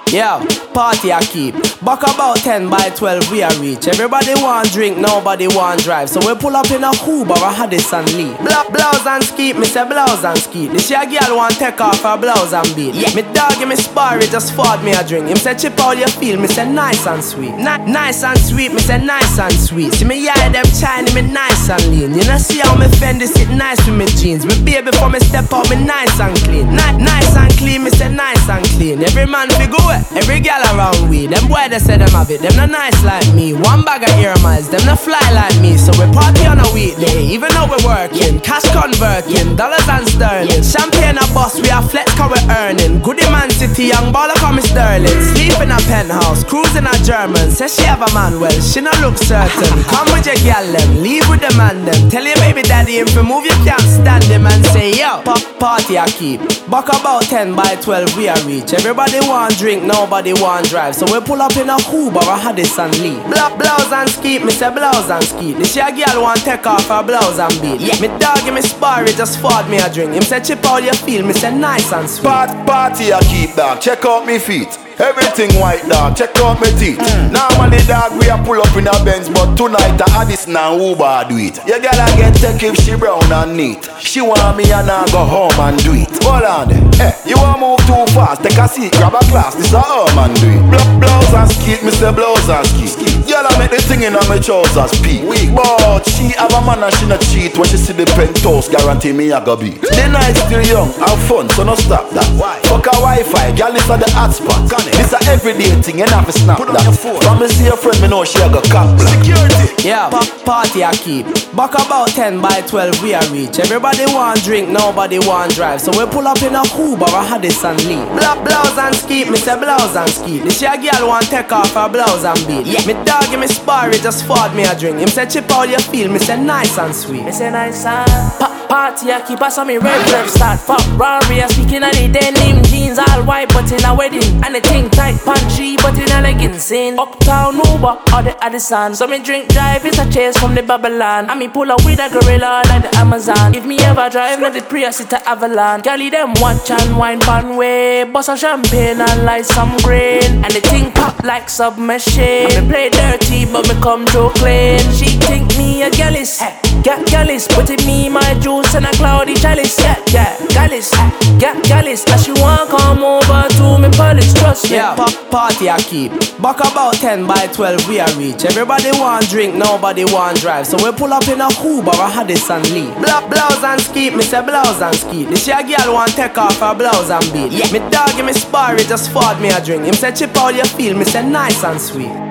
Yeah, party I keep. Back about 10 by 12 we a reach. Everybody want drink, nobody want drive. So we pull up in a Uber or Hadis and Lee. Blouse and skeet, me say blouse and skeet. This year girl want take off her blouse and beat. Me dog give me sparry, just fought me a drink. Him say chip how you feel, me say nice and sweet. Nice and sweet, me say nice and sweet. See me yeah them China, me nice and lean. You know see how me Fendi sit nice with me jeans. Me baby before me step out, me nice and clean. Nice and clean, me say nice and clean. Every man fi go it, every gal around we. Them boy they say them have it, them not nice like me. One bag of air miles, them not fly like me. So we party on a weekday, even though we working. Cash converting, dollars and sterling. Champagne a bus, we are flex cause we earning. Goody Man City, young baller come sterling. Sleep in a penthouse, cruising a German. Say she have a man, well she not look certain. Come with your gal them, leave with the man them. Tell your baby daddy if you move you can't stand him. And say yo, party I keep. Back about 10 by 12 we a reach. Everybody want drink, nobody want drive. So we pull up in a Uber or Hadis and Lee. Blouse and skeet, me say blouse and skeet. This year girl want take off her blouse and beat. Me dog give me sparry, just fought me a drink. Him say chip how you feel, me say nice and sweet. Party I keep, dog, check out me feet. Everything white, dog, check out me teeth. Normally dog we a pull up in a Benz, but tonight I Hadis and Uber do it. Your girl a get take if she brown and neat. She want me and I go home and do it. Hold on there, you want move too fast, take a seat, grab a class, this a home and do it. Blouse and skeet, me say blouse and skeet. Girl I make the thing in my trousers peak. But she have a man and she not cheat. When she see the penthouse, guarantee me I go beat. The night still young, have fun, so no stop that. Fuck a Wi-Fi, girl is at the hotspot. This a everyday thing, you have to snap that. From me see a friend, me know she a go cop black. Security. Yeah, party I keep. Back about 10 by 12 we a reach. Everybody want drink, nobody want drive. So we pull up in a Uber or Hadis and Lee. Blouse and skeet, me say blouse and skeet. This year girl want take off her blouse and beat. Me dog give me sparry, just fought me a drink. Him say chip how you feel, me say nice and sweet. Me say nice and party I keep us on me red start. Fuck Rory, speaking of the denim jeans all white but in a wedding. And the thing tight punchy but in a leggings in Uptown Uber or the Addison. So me drink drive is a chase from the Babylon. And me pull up with a gorilla like the Amazon. If me ever drive not the Prius it a Avalon. Girlie them watch and wine pan way. Bust a champagne and light some grain. And the thing pop like submachine. And me play dirty but me come through clean. She think me a gallus, get gallus. Put in me my juice and a cloudy chalice. Yeah, gallus, get gallus. And she want come over to me palace, trust me. Yeah, party I keep. Back about 10 by 12 we a reach. Everybody want drink, nobody want drive. So we pull up in a Uber or Hadis and Lee. Blouse and skeet, me say blouse and skeet. This year girl want take off her blouse and beat. Me dog give me sparry, just fought me a drink. Him say chip how you feel, me say nice and sweet.